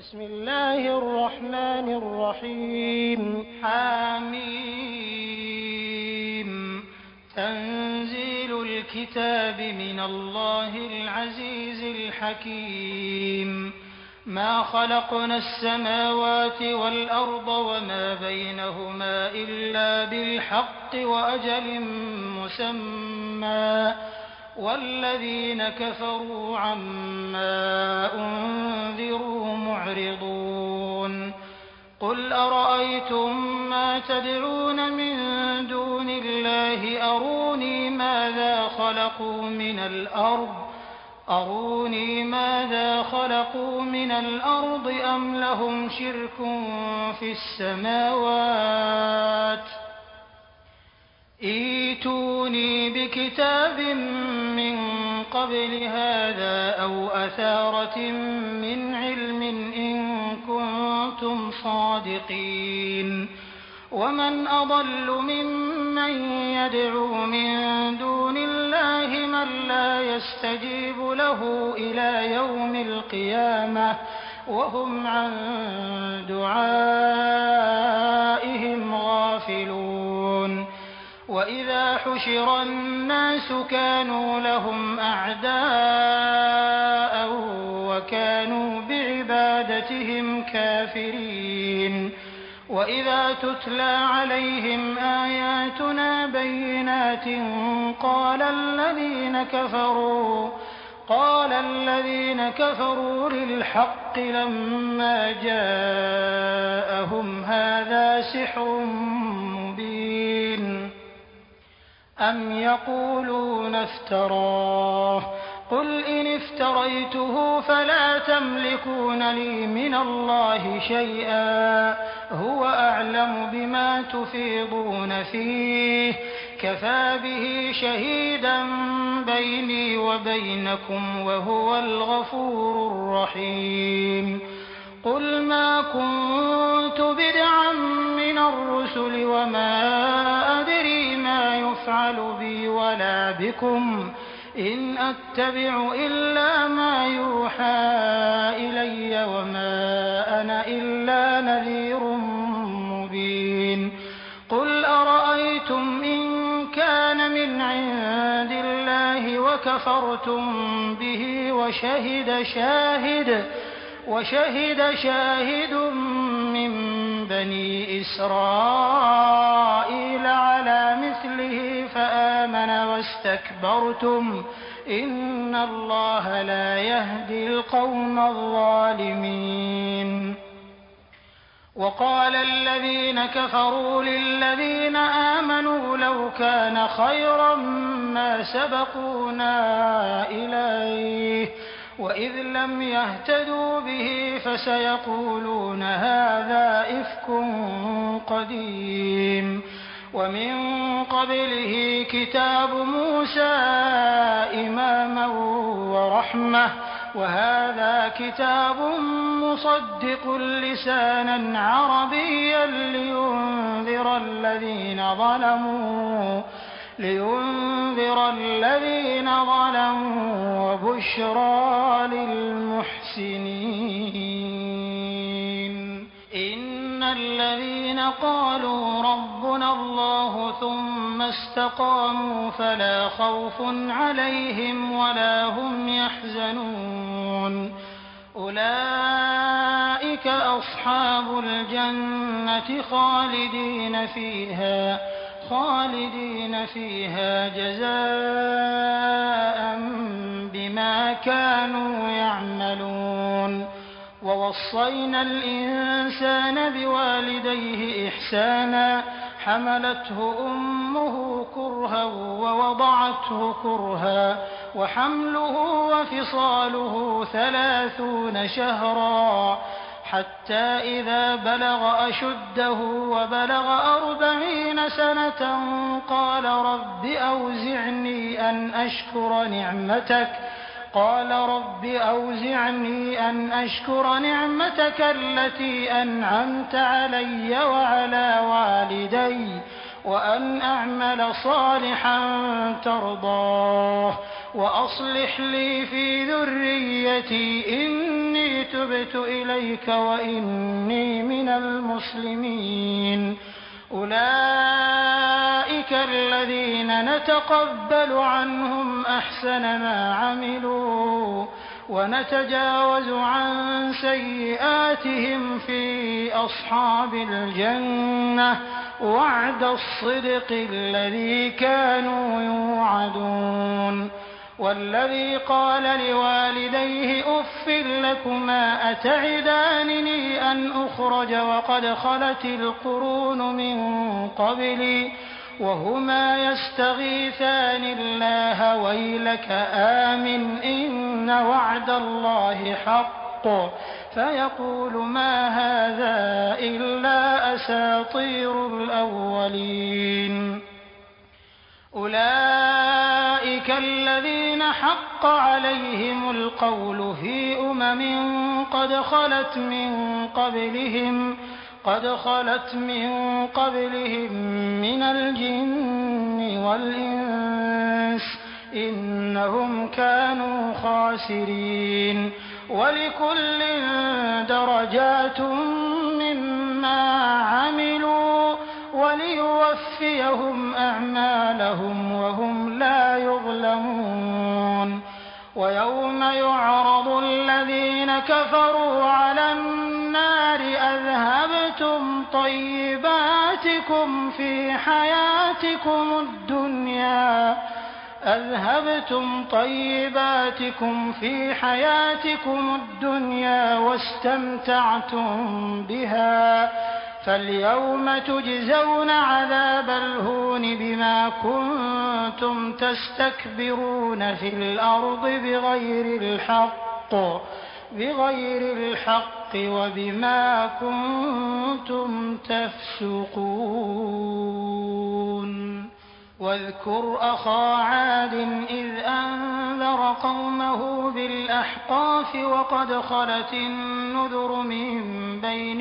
بسم الله الرحمن الرحيم حميم تنزيل الكتاب من الله العزيز الحكيم ما خلقنا السماوات والأرض وما بينهما إلا بالحق وأجل مسمى والذين كفروا عما أنذروا معرضون قل أرأيتم ما تدعون من دون الله أروني ماذا خلقوا من الأرض أم لهم شرك في السماوات ائتوني بكتاب من قبل هذا أو أثارة من علم إن كنتم صادقين ومن أضل ممن يدعو من دون الله من لا يستجيب له إلى يوم القيامة وهم عن دعائهم غافلون وإذا حشر الناس كانوا لهم أعداء وكانوا بعبادتهم كافرين وإذا تتلى عليهم آياتنا بينات قال الذين كفروا للحق لما جاءهم هذا سحر مبين أم يقولون افتراه قل إن افتريته فلا تملكون لي من الله شيئا هو أعلم بما تفيضون فيه كفى به شهيدا بيني وبينكم وهو الغفور الرحيم قل ما كنت بدعا من الرسل وما أدري ما يفعل بي ولا بكم إن أتبع إلا ما يوحى إلي وما أنا إلا نذير مبين قل أرأيتم إن كان من عند الله وكفرتم به وشهد شاهد من بني إسرائيل على مثله فآمن واستكبرتم إن الله لا يهدي القوم الظالمين وقال الذين كفروا للذين آمنوا لو كان خيرا ما سبقونا إليه وإذ لم يهتدوا به فسيقولون هذا إفك قديم ومن قبله كتاب موسى إماما ورحمة وهذا كتاب مصدق لسانا عربيا لينذر الذين ظلموا وبشرى للمحسنين إن الذين قالوا ربنا الله ثم استقاموا فلا خوف عليهم ولا هم يحزنون أولئك أصحاب الجنة خالدين فيها جزاء بما كانوا يعملون ووصينا الإنسان بوالديه إحسانا حملته أمه كرها ووضعته كرها وحمله وفصاله 30 شهرا حتى إذا بلغ أشده وبلغ 40 سنة قال رب أوزعني أن أشكر نعمتك التي أنعمت علي وعلى والدي وأن أعمل صالحا ترضاه وأصلح لي في ذريتي إني تبت إليك وإني من المسلمين. أولئك الذين نتقبل عنهم أحسن ما عملوا ونتجاوز عن سيئاتهم في أصحاب الجنة وعد الصدق الذي كانوا يوعدون. والذي قال لوالديه أف لكما أتعدانني أن أخرج وقد خلت القرون من قبلي وهما يستغيثان الله ويلك آمن إن وعد الله حق فيقول ما هذا إلا أساطير الأولين. أولئك الذين حق عليهم القول في قد خلت من قبلهم من الجن والإنس إنهم كانوا خاسرين. ولكل درجات مما عملوا وليوفيهم أعمالهم وهم لا يظلمون. ويوم يعرض الذين كفروا على النار أذهبتم طيباتكم في حياتكم الدنيا واستمتعتم بها فاليوم تجزون عذاب الهون بما كنتم تستكبرون في الأرض بغير الحق وبما كنتم تفسقون. واذكر أخا عاد إذ أنذر قومه بالأحقاف وقد خلت النذر من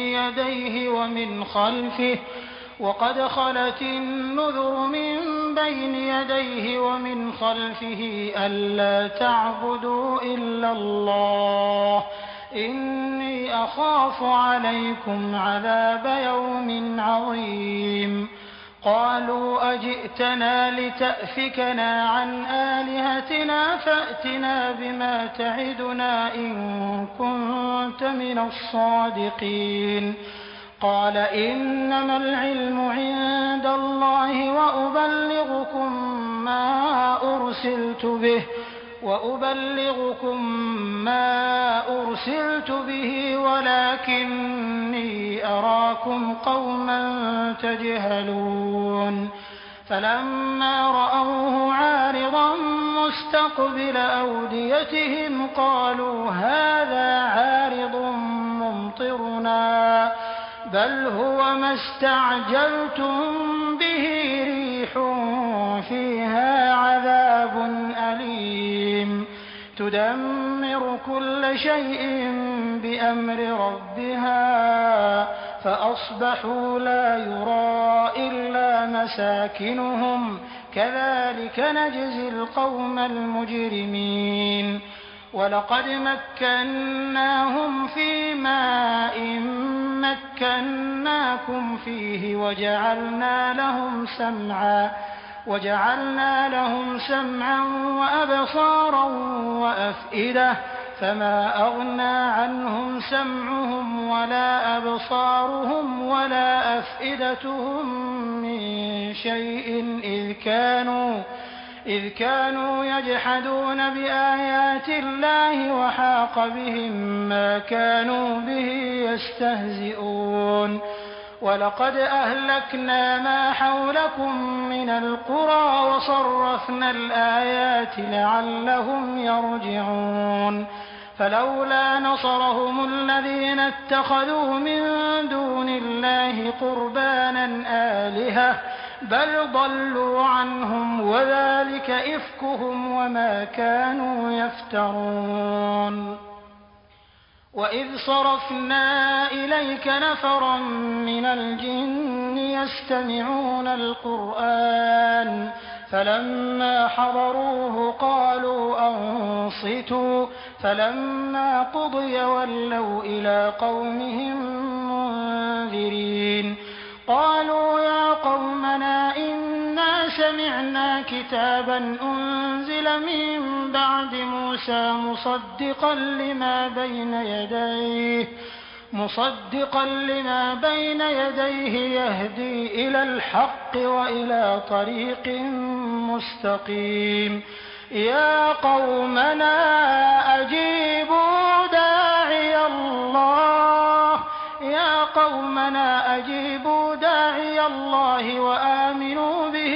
بين يديه ومن خلفه ألا تعبدوا إلا الله إني أخاف عليكم عذاب يوم عظيم. قالوا أجئتنا لتأفكنا عن آلهتنا فأتنا بما تعدنا إن كنت من الصادقين. قال إنما العلم عند الله وأبلغكم ما أرسلت به ولكني أراكم قوما تجهلون. فلما رأوه عارضا مستقبل أوديتهم قالوا هذا عارض ممطرنا بل هو ما استعجلتم به ريح فيها عذاب أليم تدمر كل شيء بأمر ربها فأصبحوا لا يرى إلا مساكنهم كذلك نجزي القوم المجرمين. ولقد مكناهم في ماء مكناكم فيه وجعلنا لهم سمعا وأبصارا وأفئدة فما أغنى عنهم سمعهم ولا أبصارهم ولا أفئدتهم من شيء إذ كانوا يجحدون بآيات الله وحاق بهم ما كانوا به يستهزئون. ولقد أهلكنا ما حولكم من القرى وصرفنا الآيات لعلهم يرجعون. فلولا نصرهم الذين اتخذوا من دون الله قربانا آلهة بل ضلوا عنهم وذلك إفكهم وما كانوا يفترون. وإذ صرفنا إليك نفرا من الجن يستمعون القرآن فلما حضروه قالوا أنصتوا فلما قضي ولوا إلى قومهم منذرين قالوا يا قومنا إنا سمعنا كتابا أنزل من بعد موسى مصدقا لما بين يديه يهدي إلى الحق وإلى طريق مستقيم يا قومنا أجيبوا داعي الله وآمنوا به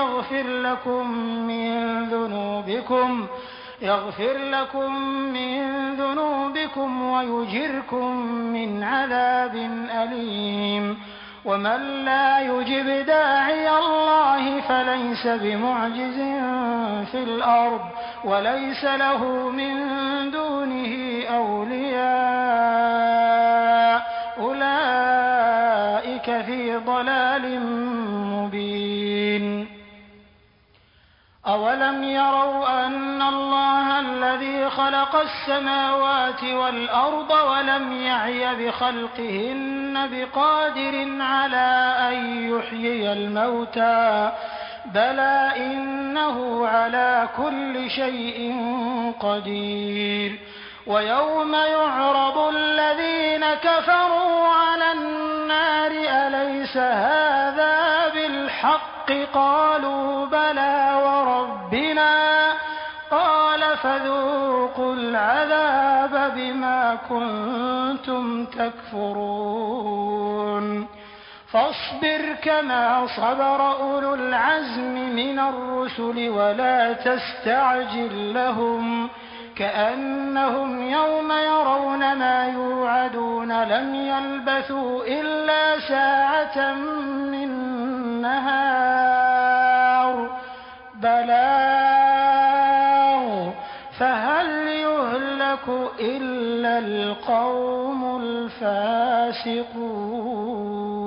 يغفر لكم من ذنوبكم ويجركم من عذاب أليم ومن لا يجب داعي الله فليس بمعجز في الأرض وليس له من دونه أولياء أولئك في ضلال مبين أولم يروا أن الله الذي خلق السماوات والأرض ولم يعي بخلقهن بقادر على أن يحيي الموتى بلى إنه على كل شيء قدير ويوم يعرض الذين كفروا على النار أليس هذا بالحق قالوا بلى وربنا قال فذوقوا العذاب بما كنتم تكفرون فاصبر كما صبر أولو العزم من الرسل ولا تستعجل لهم كأنهم يوم يرون ما يوعدون لم يلبثوا إلا ساعة من نهار بلاغ فهل يهلك إلا القوم الفاسقون